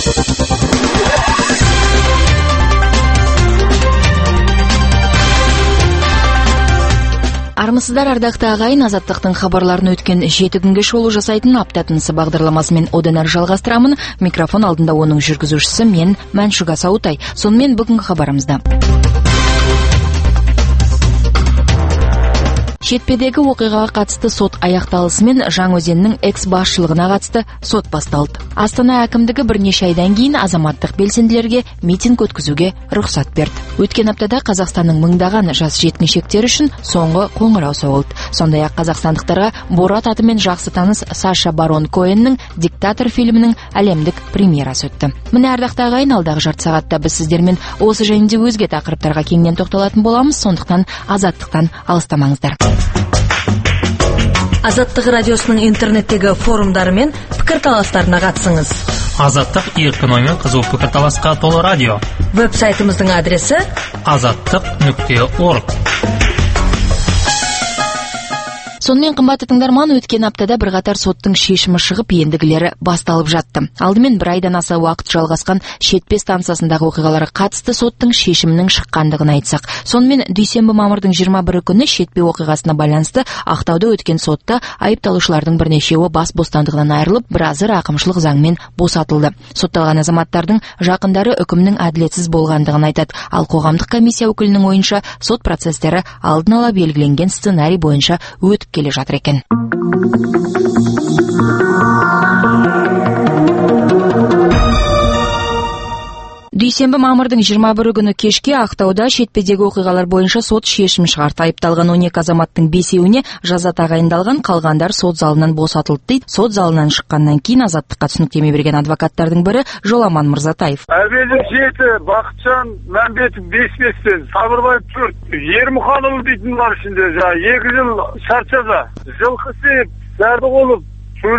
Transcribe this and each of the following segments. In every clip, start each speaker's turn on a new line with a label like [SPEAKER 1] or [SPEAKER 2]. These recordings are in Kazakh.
[SPEAKER 1] Армысыздар, ардақты ағайын, Азаттықтың хабарларын өткен 7 күнге шолу жасайтын апта тынысы бағдарламасымен одан әрі жалғастырамын. Микрофон алдында оның жүргізушісі мен Мәншүк Асаутай. Сонымен бүгінгі хабарымызда. Шетпедегі оқиғаға қатысты сот аяқталысымен Жаңаөзеннің экс-басшылығына қатысты сот басталды. Астана әкімдігі бірнеше айдан кейін азаматтық белсенділерге митинг өткізуге рұқсат берді. Өткен аптада Қазақстанның мыңдаған жас жеткіншектері үшін соңғы қоңырау соғылды. Сондай-ақ қазақстандықтарға Борат атымен жақсы таныс Саша Барон Коэннің «Диктатор» фильмінің әлемдік премьерасы өтті. Міне, ардақты ағайын, алдағы жарты сағатта біз сіздермен осы және де өзге тақырыптарға кеңінен тоқталатын боламыз, сондықтан Азаттықтан алыстамаңыздар.
[SPEAKER 2] Азаттық радиосының интернеттегі форумдары мен пікірталастарына қатысыңыз.
[SPEAKER 3] Азаттық еркін ой мен қызу пікірталасқа толы радио.
[SPEAKER 2] Веб-сайтымыздың адресі
[SPEAKER 3] azаттық.org.
[SPEAKER 1] Сонымен, қымбатты тыңдарман, өткен аптада бірқатар соттың шешімі шығып, ендігілері басталып жатты. Алдымен бір айдан аса уақыт жалғасқан Шетпе станциясындағы оқиғаларға қатысты соттың шешімінің шыққандығын айтсақ. Сонымен, дүйсенбі мамырдың 21 күні Шетпе оқиғасына байланысты Ақтауда өткен сотта айыпталушылардың бірнешеуі бас бостандығынан айырылып, біразы рақымшылық заңмен босатылды. Сотталған азаматтардың жақындары үкімнің әділетсіз болғандығын айтады. Ал қоғамдық комиссия өкілінің ойынша, сот процестері алдын ала белгіленген сценарий бойынша өтіп келе жатыр екен. Дүйсенбі мамырдың 21 күні кешке Ақтауда Шетпедегі оқиғалар бойынша сот шешім шығарды. Айыпталған 12 азаматтың 5-еуіне жаза тағайындалған, қалғандар сот залынан босатылды дейді. Сот залынан шыққаннан кейін Азаттыққа түсініктеме берген адвокаттардың бірі Жоламан Мырзатаев.
[SPEAKER 4] Әбелов 7, Бақытжан Мәмбетов 5-5-тен, Сабырбаев 4, Ермұханұлы дейтін бар ішінде 2 жыл шарт жаза. Жылқысып, Сәрдіғұлов,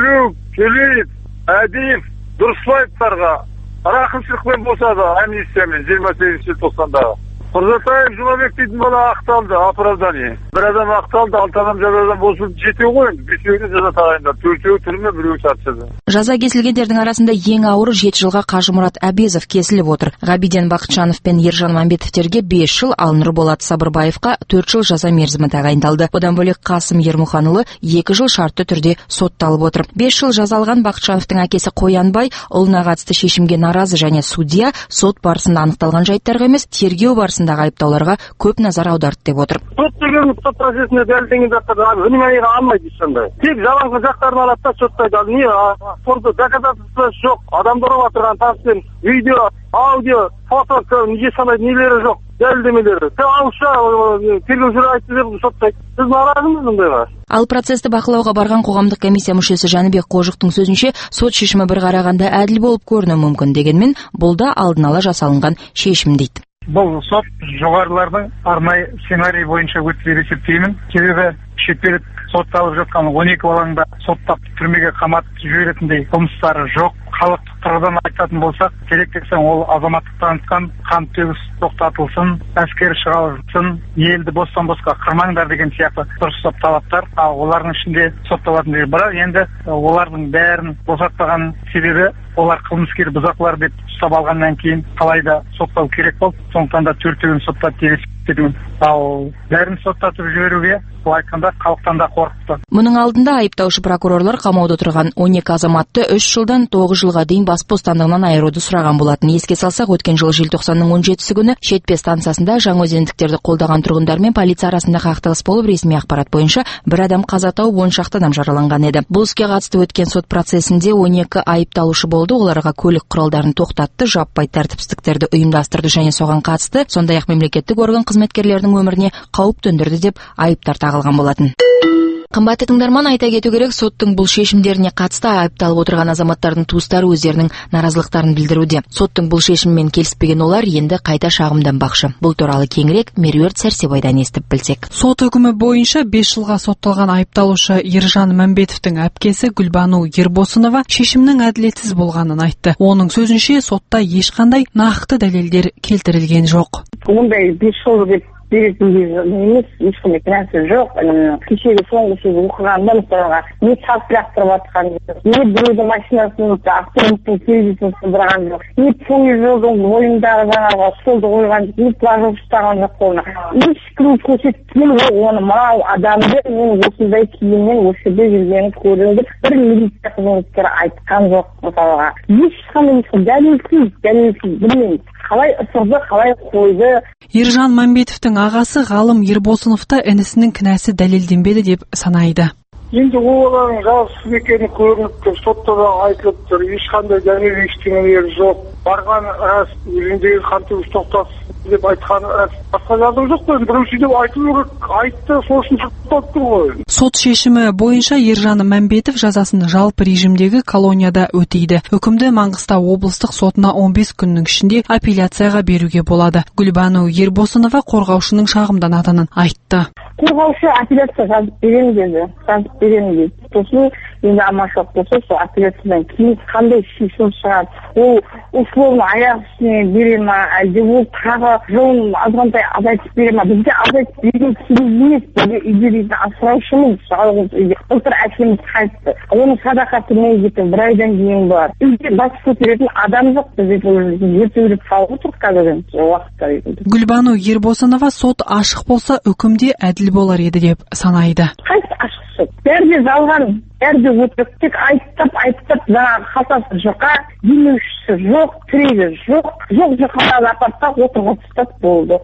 [SPEAKER 4] Төлеев, Әдиев, Дұрысбаевтарға рақымшылықпен босады амнистиямен 28 желтоқсандағы. Мырзатаев Жұмабек дейтін бала ақталды, оправдание. Бір адам ақталды, 6 адам жазадан босылып, 7 ғой, 5-еуіне жаза тағайындалды, 4-еуі түрме, 1-еуі шарт жаза.
[SPEAKER 1] Жаза кесілгендердің арасында ең ауыры 7 жылға Қажымұрат Әбезов кесіліп отыр. Ғабиден Бақытжанов пен Ержан Мәмбетовтерге 5 жыл, ал Нұрболат Сабырбаевқа 4 жыл жаза мерзімі тағайындалды. Одан бөлек Қасым Ермұханұлы 2 жыл шартты түрде сотталып отыр. 5 жыл жазалған Бақытжановтың әкесі Қоянбай ұлына қатысты шешімге наразы және судья сот барысында анықталған жайттарға емес, тергеу барысында айыптауларға көп назар аударды деп отыр.
[SPEAKER 4] Сот деген сот процесіне дәлелденген заттар вниманиеға алмайды сондай. Тек жалаңғы жақтарын алады да соттайды. Не фото доказательства жоқ. Адамдар отырған таспен видео, аудио, фото неге санайды, нелері жоқ. Дәлелдемелері. Ауызша тергеушілер айтты деп соттайды. Сіз наразымыз мұндайға?
[SPEAKER 1] Ал процесті бақылауға барған қоғамдық комиссия мүшесі Жәнібек Қожықтың сөзінше, сот шешімі бір қарағанда әділ болып көрінуі мүмкін, дегенмен бұл да алдын ала жасалынған шешім дейді.
[SPEAKER 5] Бұл сот жоғарылардың арнайы сценарий бойынша өтті деп есептеймін. Себебі Шетпелік сотталып жатқан 12 балаңда соттап түрмеге қаматып жіберетіндей қылмыстары жоқ. Халықтық тұрғыдан айтатын болсақ, керек десең ол азаматтық танытқан, қан төгіс тоқтатылсын, әскер шығарылсын, елді бостан босқа қырмаңдар деген сияқты дұрыс талаптар. Олардың ішінде сотталатын дейді. Бірақ енді олардың бәрін босатпаған себебі олар қылмыскер бұзақылар деп ұстап алғаннан кейін қалайда соттау керек болды. Сондықтан да 4-еуін соттап деп есептеймін. Ал бәрін соттатып жіберуге былай айтқанда халықтан да қорқыпты.
[SPEAKER 1] Мұның алдында айыптаушы прокурорлар қамауда тұрған 12 азаматты 3 жылдан 9 жылға дейін бас бостандығынан айыруды сұраған болатын. Еске салсақ, өткен жыл желтоқсанның 17 күні Шетпе станциясында жаңаөзендіктерді қолдаған тұрғындар мен полиция арасында қақтығыс болып, ресми ақпарат бойынша бір адам қаза тауып, 10 шақты адам жараланған еді. Бұл іске қатысты өткен сот процесінде 12 айыпталушы болды. Оларға көлік құралдарын тоқтатты, жаппай тәртіпсіздіктерді ұйымдастырды және соған қатысты, сондай-ақ мемлекеттік орган қызметкерлерінің өміріне қауіп төндірді деп айыптар тағылған болатын. Қымбатты тыңдарман, айта кету керек, соттың бұл шешімдеріне қатысты айыпталып отырған азаматтардың туыстары өздерінің наразылықтарын білдіруде. Соттың бұл шешіммен келіспеген олар енді қайта шағымданбақшы. Бұл туралы кеңірек Меруерт Сәрсебайдан естіп білсек.
[SPEAKER 6] Сот үкімі бойынша 5 жылға сотталған айыпталушы Ержан Мәмбетовтің әпкесі Гүлбану Ербосынова шешімнің әділетсіз болғанын айтты. Оның сөзінше, сотта ешқандай нақты дәлелдер келтірілген жоқ.
[SPEAKER 7] Мұндай 5 жыл деп беретін емес, ешқандай кінәсі жоқ. Кешегі соңғы сөз оқығанда мысалға не салып лақтырып жатқан жоқ, не біреудің машинасын автобустың терезесін сындырған жоқ, не пойыз жолдың бойындағы жаңағы столды қойған жоқ, не плажок ұстаған жоқ қолына. Ешкім көрсеткен жоқ оны, мынау адамды мен осындай киіммен осы жерде жүргенін көрдім деп бір милиция қызметкері айтқан жоқ мысалға. Ешқандай дәлелсіз білмеймін. Қалай ысырды, қалай қойды.
[SPEAKER 6] Ержан Мәмбетовтің ағасы ғалым Ербосыновта інісінің кінәсі дәлелденбеді деп санайды.
[SPEAKER 4] Енді ол баланың жауапсыз екені көрініп тұр, сотта да айтылып тұр, ешқандай дәлел ештеңелері жоқ. Барған рас, өзіндегі қан төгіс тоқтатсын деп айтқаны рас. Басқа жазу жоқ қой, біреусі деп айтты, сосын тоқтатты ғой.
[SPEAKER 6] Сот шешімі бойынша Ержан Мәмбетов жазасын жалпы режимдегі колонияда өтейді. Үкімді Маңғыстау облыстық сотына 15 күннің ішінде апелляцияға беруге болады. Гүлбану Ербосынова қорғаушының шағымданатынын айтты.
[SPEAKER 7] Қорғаушы апелляция жазып беремін деді. Сосын енді аманшылық болса, сол апелляциядан кейін қандай шешім шығады? Ол условно аяқ үстіне бере ма, әлде ол тағы жолын азғантай азайтып бере ма? Бізде азайтып берген керек емес, бізде үйде дейтін асыраушымыз, жалғыз үйде. Былтыр әкеміз қайтты. Оның садақасы мен кетті, бір айдан кейін бар. Үйде бас көтеретін адам жоқ, бізде ертеңгілік қалып отырық қазірден уақытта.
[SPEAKER 6] Гүлбану Ербосынова сот ашық болса, үкімде әділ болар еді деп санайды.
[SPEAKER 7] Қайсы ашық сот? Бәрде жалған, бәрде өтірік, тек айттап, жаңағы қалтасы жұқа, демеушісі жоқ, тірегі жоқ жұқалады апартта отырғызып тастап болды.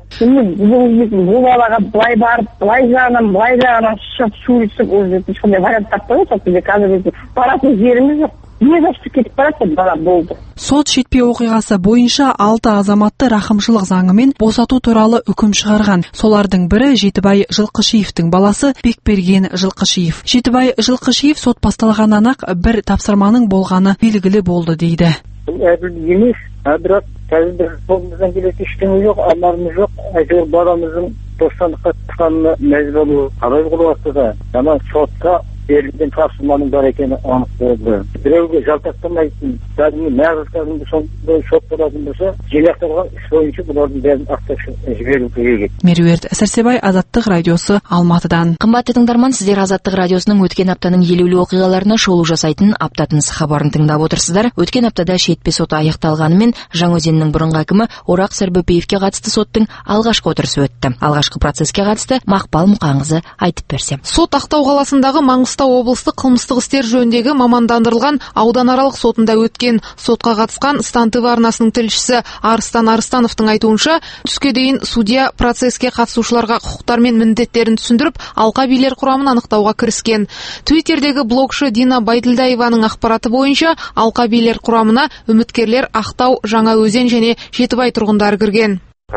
[SPEAKER 7] Бұл балаға былай барып, былай жағынан шығып сөйлесіп, өзі ешқандай вариант таппай отыр, бізде қазір баратын жеріміз жоқ. Не зашты кетіп барады, бала болды.
[SPEAKER 6] Сот шетпе оқиғасы бойынша 6 азаматты рақымшылық заңымен босату туралы үкім шығарған. Солардың бірі Жетібай Жылқышиевтің баласы Бекберген Жылқышиев. Жетібай Жылқышиев сот басталғаннан ақ бір тапсырманың болғаны белгілі болды дейді.
[SPEAKER 5] Әділ емес, бірақ қазір қолымыздан келетін ештеңе жоқ, амалымыз жоқ. Әйтеуір баламыздың бостандыққа шыққанына мәжбүр болу қалай болады да, ана сотқа берілген тапсырманың бар екені анық болды. Біреуге жалтақтамайтын, кәдімгі сондай сот болатын болса, жинақталған іс бойынша бұлардың бәрін ақтап жіберу керек.
[SPEAKER 6] Меруерт Сәрсебай, Азаттық радиосы, Алматыдан.
[SPEAKER 1] Қымбатты тыңдарман, сіздер Азаттық радиосының өткен аптаның елеулі оқиғаларына шолу жасайтын аптатыныс хабарын тыңдап отырсыздар. Өткен аптада шетпе соты аяқталғанымен Жаңаөзеннің бұрынғы әкімі Орақ Сарбөпеевке қатысты соттың алғашқы отырысы өтті. Алғашқы процеске қатысты Мақпал Мұқаңызы айтып берсе.
[SPEAKER 8] Сот Ақтау қаласындағы Маңғыстау облыстық қылмыстық істер жөніндегі мамандандырылған ауданаралық сотында өткен. Сотқа қатысқан Стан ТВ арнасының тілшісі Арыстан Арыстановтың айтуынша, түске дейін судья процеске қатысушыларға құқықтар мен міндеттерін түсіндіріп, алқа билер құрамын анықтауға кіріскен. Твиттердегі блогшы Дина Байділдаеваның ақпараты бойынша, алқа билер құрамына үміткерлер Ақтау, Жаңаөзен және Жетібай тұрғындары кірген.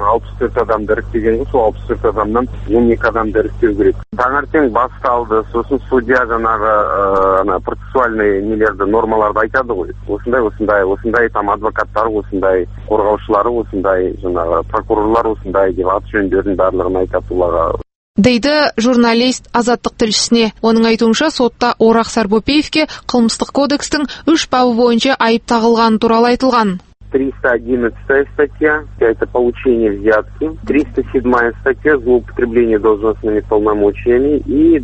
[SPEAKER 9] 64 адамды іріктеген, сол 64 адамнан 12 адамды іріктеу керек. Таңертең басталды, сосын судья жаңағы процессуальный нелерді, нормаларды айтады ғой. Осындай там адвокаттар, осындай қорғаушылары, осындай жаңағы прокурорлар, осындай деп аты жөндерін барлығын айтады оларға.
[SPEAKER 8] Дейді журналист Азаттық тілшісіне. Оның айтуынша, сотта Орақ Сарбөпеевке қылмыстық кодекстің 3 бабы бойынша айып тағылғаны туралы айтылған.
[SPEAKER 9] 311 статья, это получение взятки, 307 статья злоупотребление должностными полномочиями и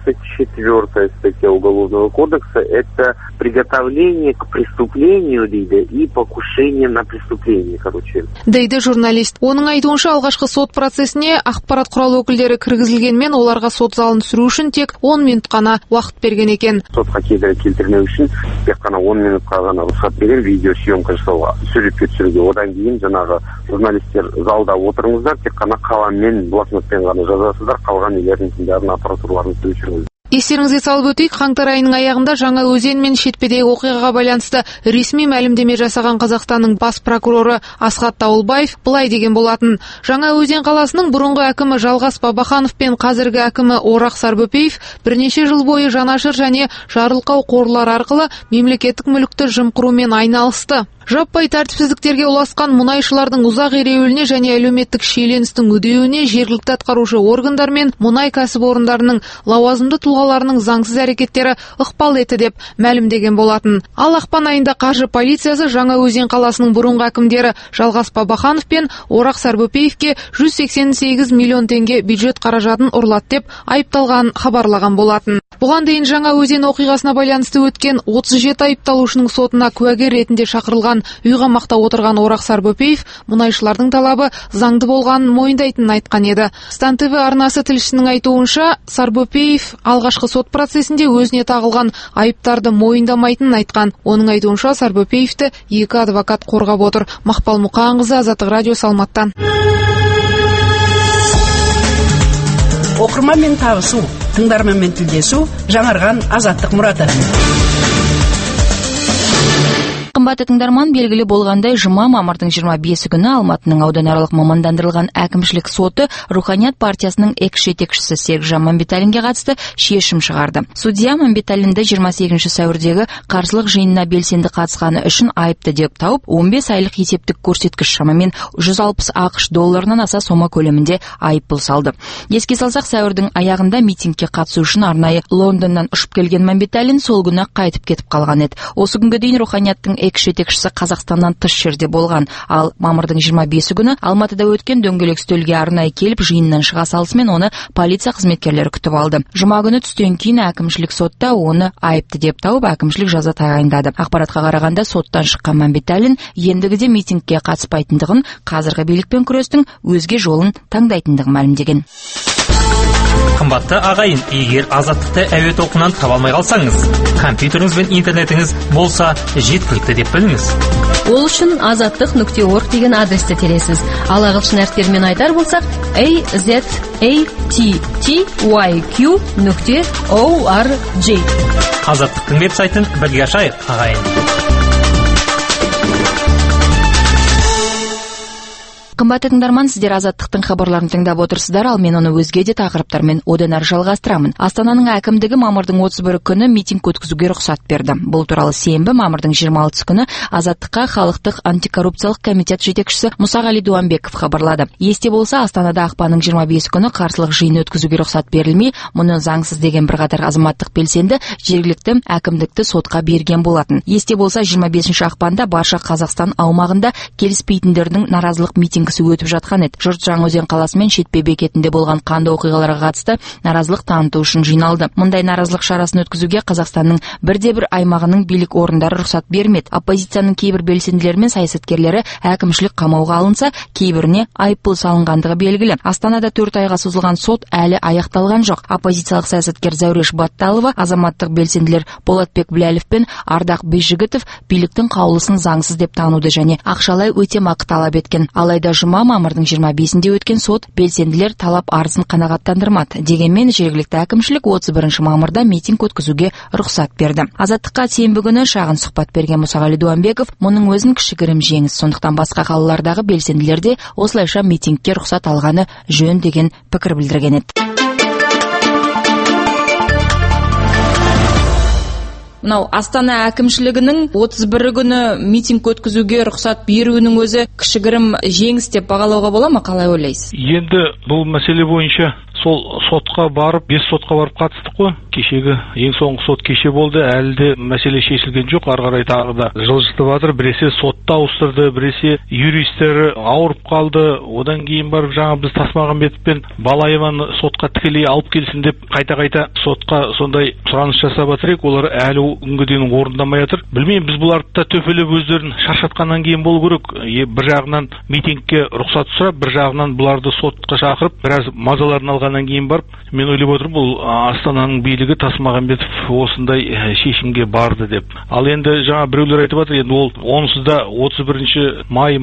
[SPEAKER 9] 24 статья Уголовного кодекса это приготовление к преступлению и покушение на преступление,
[SPEAKER 8] Дейді журналист. Оның айтуынша, алғашқы сот процесіне ақпарат құрал өкілдері кіргізілгенмен, оларға сот залын түсіру үшін тек 10 минут қана уақыт берген екен.
[SPEAKER 9] Сотқа келтірмеу үшін тек қана 10 минутқа ғана рұқсат берген видеосъемка жасауға. Түсіруге. Одан кейін жаңағы журналистер залда отырыңыздар, тек қана қаламмен, блокнотпен ғана жазасыздар, қалған нелердің бәрін аппаратурларын өшіріңіздер.
[SPEAKER 8] Естеріңізге салып өтейік, қаңтар айының аяғында Жаңаөзен мен шетпедегі оқиғаға байланысты ресми мәлімдеме жасаған Қазақстанның бас прокуроры Асхат Дауылбаев былай деген болатын. Жаңаөзен қаласының бұрынғы әкімі Жалғас Бабаханов пен қазіргі әкімі Орақ Сарбөпеев бірнеше жыл бойы жанашыр және жарылқау қорлар арқылы мемлекеттік мүлікті жымқырумен айналысты. Жаппай тәртіпсіздіктерге ұласқан мұнайшылардың ұзақ ереуіліне және әлеуметтік шиеленістің үдеуіне жергілікті атқарушы органдар мен мұнай кәсіпорындарының лауазымды тұлғаларының заңсыз әрекеттері ықпал етті деп мәлімдеген болатын. Ал ақпан айында қаржы полициясы Жаңаөзен қаласының бұрынғы әкімдері Жалғас Бабаханов пен Орақ Сарбөпеевке 188 миллион теңге бюджет қаражатын ұрлады деп айыпталған хабарлаған болатын. Бұған дейін Жаңаөзен оқиғасына байланысты өткен 37 айыпталушының сотына куәгер ретінде шақырылған үйқамақта отырған Орақ Сарбөпеев мұнайшылардың талабы заңды болғанын мойындайтынын айтқан еді. Стан ТВ арнасы тілшісінің айтуынша, Сарбөпеев алғашқы сот процесінде өзіне тағылған айыптарды мойындамайтынын айтқан. Оның айтуынша Сарбөпеевті 2 адвокат қорғап отыр. Мақпал Мұқанқызы, Азаттық радиосы, Алматыдан.
[SPEAKER 10] Оқырманмен табысу, тыңдарманмен тілдесу, жаңарған Азаттық мұраты.
[SPEAKER 1] Қымбатты тыңдарман, белгілі болғандай, жұма мамырдың 25 күні Алматының ауданаралық мамандандырылған әкімшілік соты Руханият партиясының экс-жетекшісі Серікжан Мамбеталинге қатысты шешім шығарды. Судья Мамбеталинді 28 сәуірдегі қарсылық жиынына белсенді қатысқаны үшін айыпты деп тауып, 15 айлық есептік көрсеткіш шамамен 160 ақш долларынан аса сома көлемінде айыппұл салды. Еске салсақ, сәуірдің аяғында митингке қатысу үшін арнайы Лондоннан ұшып келген Мамбеталин сол күні қайтып кетіп қалған еді. Осы күнге дейін Руханияттың экс-жетекшісі Қазақстаннан тыс жерде болған. Ал мамырдың 25 күні Алматыда өткен дөңгелек үстелге арнайы келіп, жиыннан шыға салысымен оны полиция қызметкерлері күтіп алды. Жұма күні түстен кейін әкімшілік сотта оны айыпты деп тауып, әкімшілік жаза тағайындады. Ақпаратқа қарағанда, соттан шыққан Мамбеталин ендігіде митингке қатыспайтындығын, қазіргі билікпен күрестің өзге жолын таңдайтындығын мәлімдеген.
[SPEAKER 3] Қымбатты ағайын, егер Азаттықты әуе толқынынан таба алмай қалсаңыз, компьютеріңіз бен интернетіңіз болса жеткілікті деп біліңіз.
[SPEAKER 2] Ол үшін azatliq.org деген адресті тересіз. Ал ағылшын әріптерімен айтар болсақ, azattyq.org.
[SPEAKER 3] Азаттықтың веб-сайтын бірге ашайық, ағайын.
[SPEAKER 1] Қымбатты тыңдарман, сіздер Азаттықтың хабарларын тыңдап отырсыздар, ал мен оны өзге де тақырыптармен одан ары жалғастырамын. Астананың әкімдігі мамырдың 31 күні митинг өткізуге рұқсат берді. Бұл туралы сенбі мамырдың 26 күні Азаттыққа халықтық антикоррупциялық комитет жетекшісі Мұсағали Дуанбеков хабарлады. Есте болса, Астанада ақпанның 25 күні қарсылық жиын өткізуге рұқсат берілмей, мұны заңсыз деген бірқатар азаматтық белсенді жергілікті әкімдікті сотқа берген болатын. Есте болса, 25 ақпанда барша Қазақстан аумағында келіспейтіндердің наразылық митинг өтіп жатқан еді. Жұрт Жаңаөзен қаласы мен шетпе бекетінде болған қанды оқиғаларға қатысты наразылық таныту үшін жиналды. Мұндай наразылық шарасын өткізуге Қазақстанның бірде-бір аймағының билік орындары рұқсат бермеді. Оппозицияның кейбір белсенділері мен саясаткерлері әкімшілік қамауға алынса, кейбіріне айыппұл салынғандығы белгілі. Астанада 4 айға созылған сот әлі аяқталған жоқ. Оппозициялық саясаткер Зәуреш Батталова, азаматтық белсенділер Болатбек Біләлов пен Ардақ Бейжігітов биліктің қаулысын заңсыз деп тануды және ақшалай өтемақы талап еткен. Алайда жұма мамырдың 25-інде өткен сот белсенділер талап арызын қанағаттандырмады. Дегенмен жергілікті әкімшілік 31 мамырда митинг өткізуге рұқсат берді. Азаттыққа сенбі күні шағын сұхбат берген Мұсағали Дуанбеков мұның өзін кішігірім жеңіс, сондықтан басқа қалалардағы белсенділер де осылайша митингке рұқсат алғаны жөн деген пікір білдірген еді. Мынау Астана әкімшілігінің 31 күні митинг өткізуге рұқсат беруінің өзі кішігірім жеңіс деп бағалауға бола ма, қалай ойлайсыз?
[SPEAKER 11] Енді бұл мәселе бойынша сол сотқа барып, 5 сотқа барып қатыстық қой. Кешегі ең соңғы сот кеше болды, әлі де мәселе шешілген жоқ. Ары қарай тағы да жылжытып жатыр. Біресе сотты ауыстырды, біресе юристері ауырып қалды. Одан кейін барып жаңа біз Тасмағамбетов пен Балаеваны сотқа тікелей алып келсін деп қайта сотқа сондай сұраныс жасап жатыр. Олар әлі күнге дейін орындамай жатыр. Білмеймін, біз бұларды да төпелеп өздерін шаршатқаннан кейін болу керек. Бір жағынан митингке рұқсат сұрап, бір жағынан бұларды сотқа шақырып, біраз мазаларын алғаннан кейін барып, мен ойлап отырмын, бұл Астананың билігі Тасмағамбетов осындай шешімге барды деп. Ал енді жаңа біреулер айтып жатыр, енді ол онсыз да 31 май мынау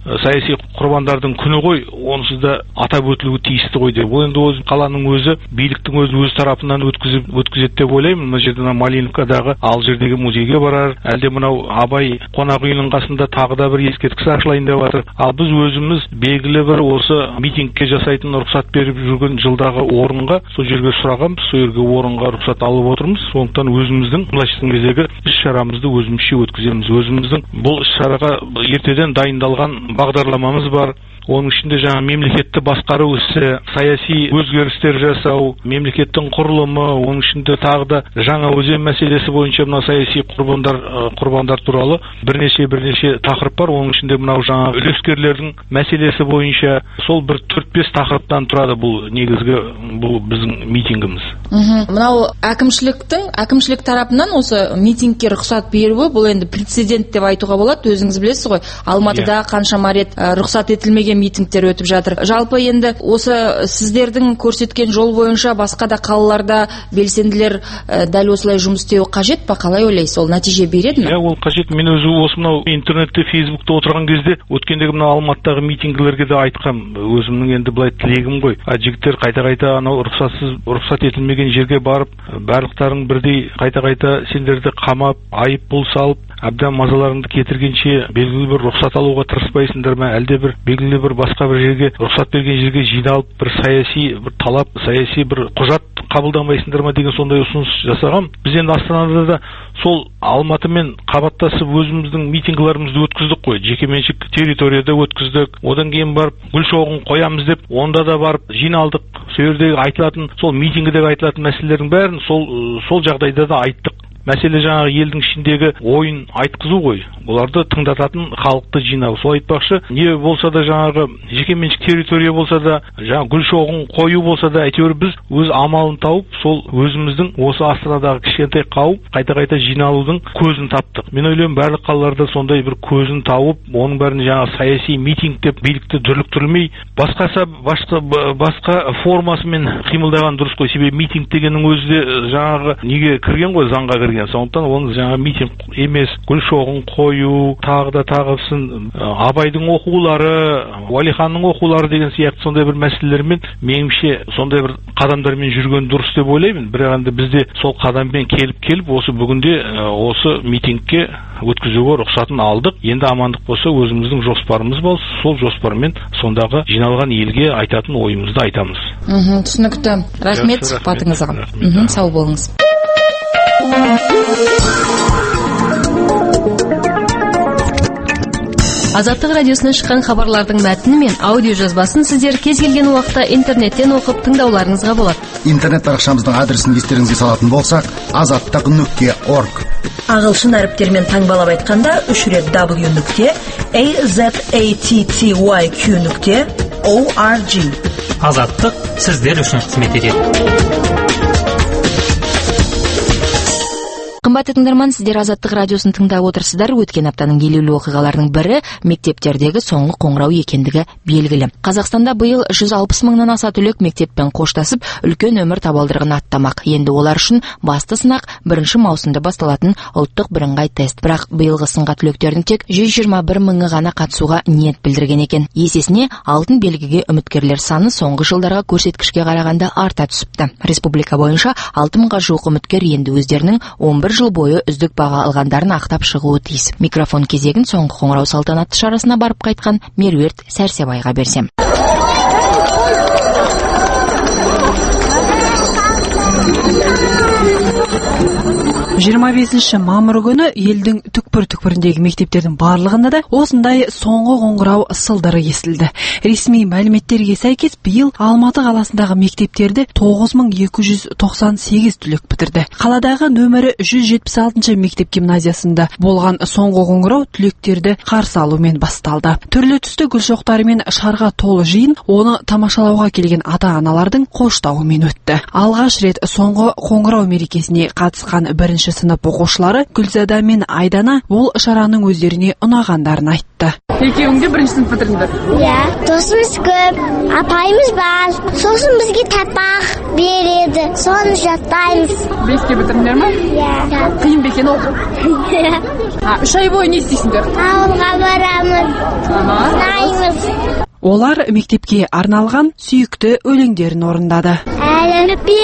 [SPEAKER 11] саяси құрбандардың күні ғой, онсыз да атап өтілуі тиісті ғой деп. Ол енді өзі қаланың өзі, биліктің өз тарапынан өткізеді деп ойлаймын. Мына жерде Малиновкадағы ал жердегі музейге барар, әлде мынау Абай қонақ үйінің қасында тағы да бір ескерткіш ашылайын деп жатыр. Ал біз өзіміз белгілі бір осы митингке жасайтын рұқсат беріп жүрген жылдағы орынға сол жерге сұрағанбыз, сол жерге орынға рұқсат алып отырмыз. Сондықтан өзіміздің былайша айтқан кездегі іс-шарамызды өзімізше өткіземіз. Өзіміздің бұл іс-шараға ертеден дайындалған бағдарламамыз бар. Оның ішінде жаңа мемлекетті басқару ісі, саяси өзгерістер жасау, мемлекеттің құрылымы, оның ішінде тағы да жаңа өзен мәселесі бойынша мына саяси құрбандар туралы бірнеше тақырып бар. Оның ішінде мынау жаңа үлескерлердің мәселесі бойынша сол бір 4-5 тақырыптан тұрады бұл негізгі бұл біздің митингіміз.
[SPEAKER 1] Мынау әкімшілік тарапынан осы митингке рұқсат беруі бұл енді прецедент деп айтуға болады. Өзіңіз білесіз ғой, Алматыда қаншама рет рұқсат етілмеген митингтер өтіп жатыр. Жалпы енді осы сіздердің көрсеткен жол бойынша басқа да қалаларда белсенділер дәл осылай жұмыс істеуі қажет па? Қалай ойлайсыз? Ол нәтиже береді ме?
[SPEAKER 11] Ол қажет. Мен өзі осы мынау интернетте, Фейсбукта отырған кезде өткендегі мына Алматыдағы митингілерге де айтқам. Өзімнің енді былай тілегім ғой. Жігіттер қайта анау рұқсат етілмеген жерге барып, барлықтарың бірдей қайта сендерді қамап, айыппұл салып, әбден мазаларыңды кетіргенше белгілі бір рұқсат алуға тырыспайсыңдар ма? Әлде бір белгілі бір басқа бір жерге рұқсат берген жерге жиналып бір саяси бір талап, саяси бір құжат қабылдамайсыңдар ма деген сондай ұсыныс жасағам. Біз енді Астанада да сол Алматымен қабаттасып өзіміздің митингілерімізді өткіздік қой. Жекеменшік территорияда өткіздік. Одан кейін барып гүл шоғын қоямыз деп, онда да барып жиналдық. Сол жердегі айтылатын, сол митингідегі айтылатын мәселелердің бәрін сол жағдайда да айттық. Мәселе жаңағы елдің ішіндегі ойын айтқызу ғой. Оларды тыңдататын халықты жинау. Сол айтпақшы, не болса да жаңағы жекеменшік территория болса да, жаңағы гүл шоғын қою болса да, әйтеуір біз өз амалын тауып, сол өзіміздің осы Астанадағы кішкентай қауым қайта жиналудың көзін таптық. Мен ойлаймын, барлық қалаларда сондай бір көзін тауып, оның бәрін жаңағы саяси митинг деп билікті дүрліктірмей, басқа формасымен қимылдаған дұрыс қой. Себебі митинг дегеннің өзі де жаңағы неге кірген ғой, заңға кірген. Сондықтан оны жаңа митинг емес, гүл шоғын қою, тағысын Абайдың оқулары, Уәлиханның оқулары деген сияқты сондай бір мәселелермен, меніңше сондай бір қадамдармен жүрген дұрыс деп ойлаймын. Бірақ енді бізде сол қадаммен келіп осы бүгінде осы митингке өткізуге рұқсатын алдық. Енді амандық болса өзіміздің жоспарымыз бол, сол жоспармен сондағы жиналған елге айтатын ойымызды айтамыз.
[SPEAKER 1] Түсінікті. Рахмет сұхбатыңызға. Сау болыңыз.
[SPEAKER 2] Азаттық радиосынан шыққан хабарлардың мәтіні мен аудио жазбасын сіздер кез келген уақытта интернеттен оқып тыңдауларыңызға болады.
[SPEAKER 12] Интернет парақшамыздың адресін естеріңізге салатын болсақ, azattiq.org.
[SPEAKER 13] Ағылшын әріптермен таңбалап айтқанда 3 рет w.azattiq.org.
[SPEAKER 3] Азаттық сіздер үшін қызмет етеді.
[SPEAKER 1] Қымбатты тыңдарман, сіздер Азаттық радиосын тыңдап отырсыздар. Өткен аптаның елеулі оқиғаларының бірі мектептердегі соңғы қоңырау екендігі белгілі. Қазақстанда биыл 160 мыңнан аса түлек мектеппен қоштасып, үлкен өмір табалдырығын аттамақ. Енді олар үшін басты сынақ 1 маусымда басталатын ұлттық бірыңғай тест. Бірақ биылғы сынға түлектердің тек 121 мыңы ғана қатысуға ниет білдірген екен. Есесіне алтын белгіге үміткерлер саны соңғы жылдарға көрсеткішке қарағанда арта түсіпті. Республика бойынша 6 мыңға жуық үміткер енді өздерінің 11 жыл бойы үздік баға алғандарын ақтап шығуы тиіс. Микрофон кезегін соңғы қоңырау салтанатты шарасына барып қайтқан Меруерт Сәрсебайға берсем.
[SPEAKER 6] 25 мамыр күні елдің түкпір-түкпіріндегі мектептердің барлығында да осындай соңғы қоңырау сылдыры естілді. Ресми мәліметтерге сәйкес биыл Алматы қаласындағы мектептерді 9298 түлек бітірді. Қаладағы нөмірі 176 мектеп гимназиясында болған соңғы қоңырау түлектерді қарсы алумен басталды. Түрлі түсті гүл шоқтары мен шарға толы жиын оны тамашалауға келген ата-аналардың қоштауымен өтті. Алғаш рет соңғы қоңырау мерекесіне қатысқан бірінші сынып оқушылары Гүлзада мен Айдана ол шараның өздеріне ұнағандарын айтты. Екеуің де бірінші сынып бітірдіңдер?
[SPEAKER 14] Иә, досымыз көп, апайымыз бар. Сосын бізге тамақ береді. Соны жаттаймыз.
[SPEAKER 6] 5-ке бітірдіңдер ме?
[SPEAKER 14] Иә.
[SPEAKER 6] Қиын ба екен оқу?
[SPEAKER 14] Иә.
[SPEAKER 6] 3 ай бойы не істейсіңдер?
[SPEAKER 14] Ауылға барамыз. Ойнаймыз.
[SPEAKER 6] Олар мектепке арналған сүйікті өлеңдерін орындады.
[SPEAKER 14] Әліппе,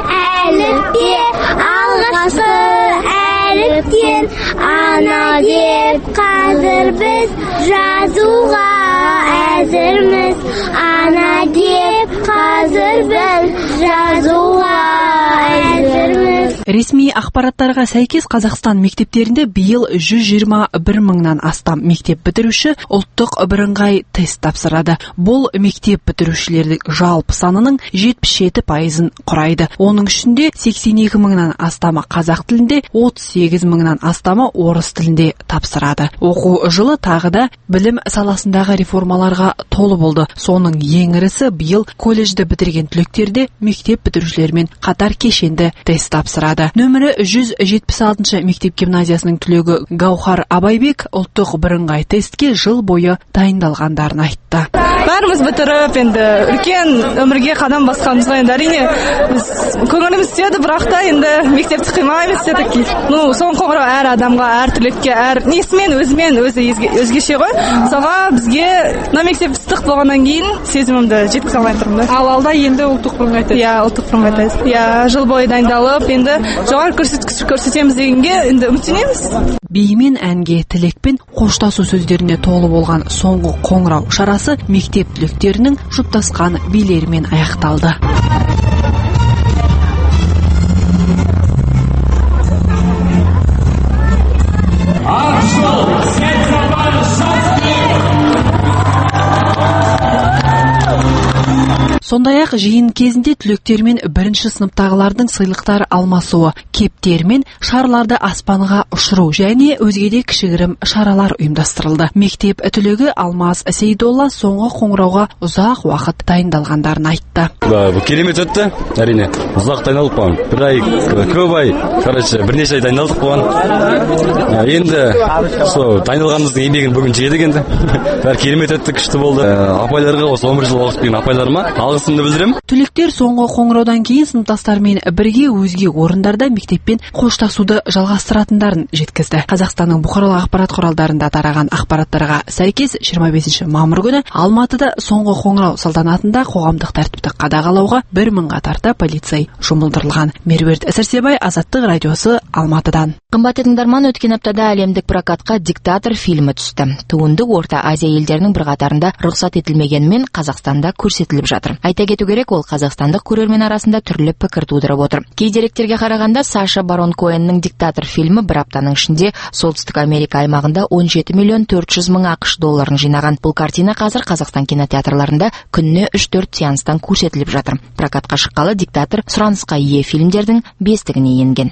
[SPEAKER 14] алғашқы әріптен ана деп қазір біз жазуға әзірміз. Ана деп қазір біз жазуға әзірміз.
[SPEAKER 6] Ресми ақпараттарға сәйкес Қазақстан мектептерінде биыл 121 мыңнан астам мектеп бітіруші ұлттық бірыңғай тест тапсырады. Бұл мектеп бітірушілердің жалпы санының 77%-ын құрайды. Оның ішінде 82 мыңнан астамы қазақ тілінде, 38 мыңнан астамы орыс тілінде тапсырады. Оқу жылы тағы да білім саласындағы реформаларға толы болды. Соның ең ірісі биыл колледжді бітірген түлектерде мектеп бітірушілермен қатар кешенді тест тапсырады. Нөмірі 176 мектеп гимназиясының түлегі Гаухар Абайбек ұлттық бірыңғай тестке жыл бойы дайындалғандарын айтты.
[SPEAKER 15] Бәріміз бітіріп, енді үлкен өмірге қадам басқанымызға енді әрине біз көңіліміз түседі, бірақ та енді мектепті қимаймыз дедік. Соңғы қоңырау әр адамға, әр түлекке, әр несімен өзі өзгеше ғой. Мысалға бізге мектеп ыстық болғаннан кейін сезімімді жеткізе алмай тұрмын да.
[SPEAKER 6] Ал алда енді ұлттық бірыңғай тест.
[SPEAKER 15] Иә, ұлттық бірыңғай тест. Иә, жыл бойы дайындалып, енді жоғары көрсеткіш көрсетеміз дегенге енді үміттенеміз.
[SPEAKER 6] Бимен әнге, тілекпен қоштасу сөздеріне толы болған соңғы қоңырау шарасы мектеп түлектерінің жұптасқан билерімен аяқталды. Сондай-ақ жиын кезінде түлектермен бірінші сыныптағылардың сыйлықтар алмасуы, кептермен шарларды аспанға ұшыру және өзге де кішігірім шаралар ұйымдастырылды. Мектеп түлегі Алмаз Сейдолла соңғы қоңырауға ұзақ уақыт дайындалғандарын айтты.
[SPEAKER 16] Бұл керемет өтті, әрине. Ұзақ дайындалдық болған. Бір ай, көп ай, бірнеше ай дайындалдық болған. Енді дайындалғанымыздың еңбегін бүгін жедік енді. Бәрі керемет өтті, күшті болды. Апайларға, осы 11 жыл уақыт берген апайларыма алғысымды білдірем.
[SPEAKER 6] Түлектер соңғы қоңыраудан кейін сыныптастарымен бірге өзге орындарда мектеппен қоштасуды жалғастыратындарын жеткізді. Қазақстанның бұқаралық ақпарат құралдарында тараған ақпараттарға сәйкес 25 мамыр күні Алматыда соңғы қоңырау салтанатында қоғамдық тәртіпті қадағалауға 1000-ға тарта полицей жұмылдырылған. Меруерт Сәрсебай, Азаттық радиосы, Алматыдан.
[SPEAKER 1] Қымбатты тыңдарман, өткен аптада әлемдік прокатқа «Диктатор» фильмі түсті. Туынды Орта Азия елдерінің бірқатарында рұқсат етілмегенмен Қазақстанда көрсетіліп жатыр. Айта кету керек, ол қазақстандық көрермен арасында түрлі пікір тудырып отыр. Кей деректерге қарағанда Саша Барон Коэннің «Диктатор» фильмі бір аптаның ішінде Солтүстік Америка аймағында 17 миллион 400 мың ақш долларын жинаған. Бұл картина қазір Қазақстан кинотеатрларында күніне 3-4 сеанстан көрсетіліп жатыр. Прокатқа шыққалы «Диктатор» сұранысқа ие фильмдердің 5-тігіне енген.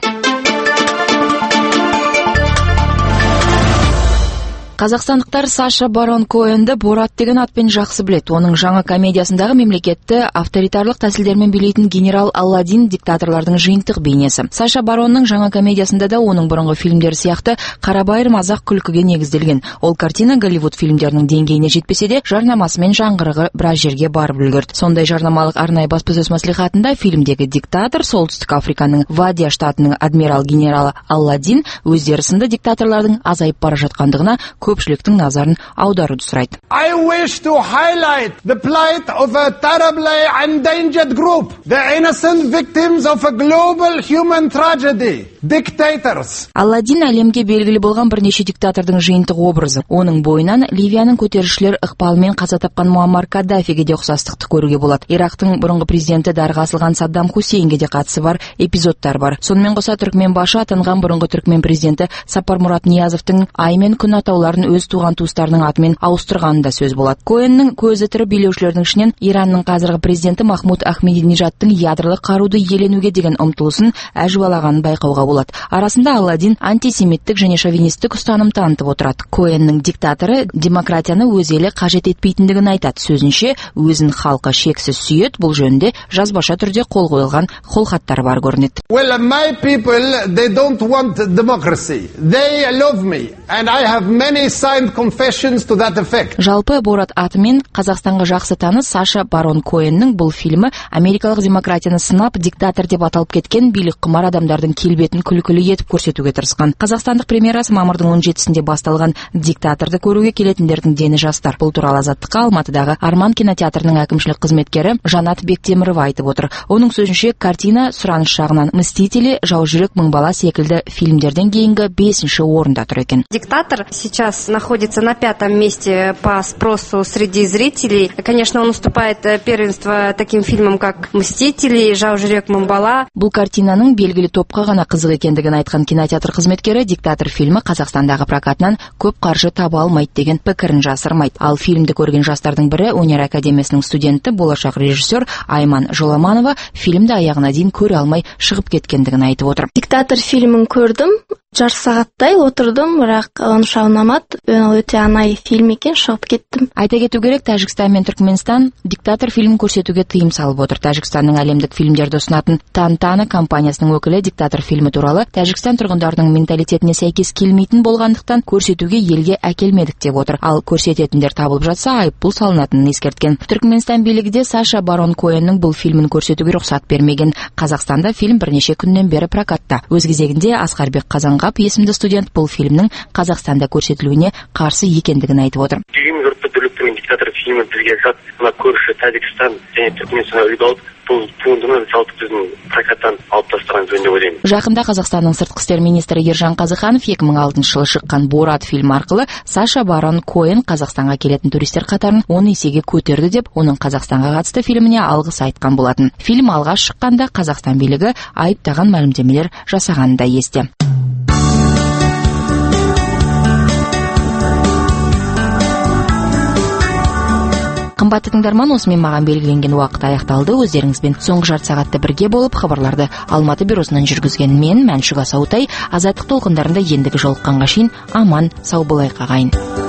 [SPEAKER 1] Қазақстандықтар Саша Барон Коэнді Борат деген атпен жақсы білет. Оның жаңа комедиясындағы мемлекетті авторитарлық тәсілдермен билейтін генерал Алладин диктаторлардың жиынтық бейнесі. Саша Баронның жаңа комедиясында да оның бұрынғы фильмдері сияқты қарабайыр мазақ күлкіге негізделген. Ол картина Голливуд фильмдерінің деңгейіне жетпесе де, жарнамасы мен жаңғырығы біраз жерге барып үлгерді. Сондай жарнамалық арнайы баспасөз мәслихатында фильмдегі диктатор Солтүстік Африканың Вадия штатының адмирал генералы Алладин өздері сынды диктаторлардың азайып бара жатқандығына көпшіліктің назарын аударуды сұрайды.
[SPEAKER 17] I wish to highlight the plight of a terribly endangered group, the innocent victims of a global human tragedy, dictators.
[SPEAKER 1] Алладин әлемге белгілі болған бірнеше диктатордың жиынтық образы. Оның бойынан Ливияның көтерілісшілер ықпалымен қаза тапқан Муаммар Каддафиге де ұқсастықты көруге болады. Ирактың бұрынғы президенті дарға асылған Саддам Хусейнге де қатысы бар эпизодтар бар. Сонымен қоса түрікмен башы атанған бұрынғы түрікмен президенті Сапармурат Ниязовтың ай мен күн атауларын өз туған туыстарының атымен ауыстырғанында сөз болады. Коэннің көзі тірі билеушілердің ішінен Иранның қазіргі президенті Махмуд Ахмединежадтың ядролық қаруды иеленуге деген ұмтылысын әжуалағанын байқауға болады. Арасында Алладин антисемиттік және шовинистік ұстаным танытып отырады. Коэннің диктаторы демократияны өз елі қажет етпейтіндігін айтады. Сөзінше, өзін халқы шексіз сүйет, бұл жөнінде жазбаша түрде қол қойылған қолхаттар бар көрінеді.
[SPEAKER 17] Well, my people, they don't want democracy. They love me and I have many they signed confessions to that effect.
[SPEAKER 1] Жалпы Борат атымен Қазақстанға жақсы таныс Саша Барон Коэннің бұл фильмі америкалық демократияны сынап, диктатор деп аталып кеткен билік құмар адамдардың келбетін күлкілі етіп көрсетуге тырысқан. Қазақстандық премьерасы мамырдың 17-сінде басталған. Диктаторды көруге келетіндердің дені жастар. Бұл туралы Азаттыққа Алматыдағы Арман кинотеатрының әкімшілік қызметкері Жанат Бектемірова айтып отыр. Оның сөзінше, картина сұраныс жағынан Мстители, Жау жүрек мың бала секілді фильмдерден кейінгі 5-ші орында тұр екен.
[SPEAKER 18] Диктатор сейчас находится на 5-м месте по спросу среди зрителей. Конечно, он уступает первенство таким фильмам, как Мстители, Жау жүрек мың бала.
[SPEAKER 1] Бұл картинаның белгілі топқа ғана қызық екендігін айтқан кинотеатр қызметкері диктатор фильмі Қазақстандағы прокатынан көп қаржы таба алмайды деген пікірін жасырмайды. Ал фильмді көрген жастардың бірі өнер академиясының студенті, болашақ режиссер Айман Жоламанова фильмді аяғына дейін көре алмай шығып кеткендігін айтып отыр.
[SPEAKER 19] Диктатор фильмін көрдім, жарты сағаттай отырдым, бірақ онша ұнамады. Ол өте анай фильм екен, шығып кеттім.
[SPEAKER 1] Айта кету керек, Тәжікстан мен Түркменстан диктатор фильмін көрсетуге тыйым салып отыр. Тәжікстанның әлемдік фильмдерді ұсынатын Тантана компаниясының өкілі диктатор фильмі туралы Тәжікстан тұрғындарының менталитетіне сәйкес келмейтін болғандықтан көрсетуге елге әкелмедік деп отыр. Ал көрсететіндер табылып жатса, айыппұл салынатынын ескерткен. Түркменстан билігі де Саша Барон Коэннің бұл фильмін көрсетуге рұқсат бермеген. Қазақстанда фильм бірнеше күннен бері прокатта. Өз кезегінде Асқарбек Қазанғап есімді студент бұл фильмнің Қазақстанда көрсетілуіне қарсы екендігін айтып отыр.
[SPEAKER 20] Диктатор фильмі бізге зат, мына көрші Тәжікстан және Түркменстан үлгі алып, бұл туындыны жалпы біздің прокаттан алып тастаған жөн деп ойлаймын.
[SPEAKER 1] Жақында Қазақстанның сыртқы істер министрі Ержан Қазыханов 2006 жылы шыққан Борат фильмі арқылы Саша Барон Коэн Қазақстанға келетін туристер қатарын 10 есеге көтерді деп, оның Қазақстанға қатысты фильміне алғыс айтқан болатын. Фильм алғаш шыққанда Қазақстан билігі айыптаған мәлімдемелер жасағаны да есте. Қымбатты тыңдарман, осымен маған белгіленген уақыт аяқталды. Өздеріңізбен соңғы жарты сағатта бірге болып хабарларды Алматы бюросынан жүргізген мен, Мәншүк Асаутай, Азаттық толқындарында ендігі жолыққанға шейін аман сау болайық ағайын.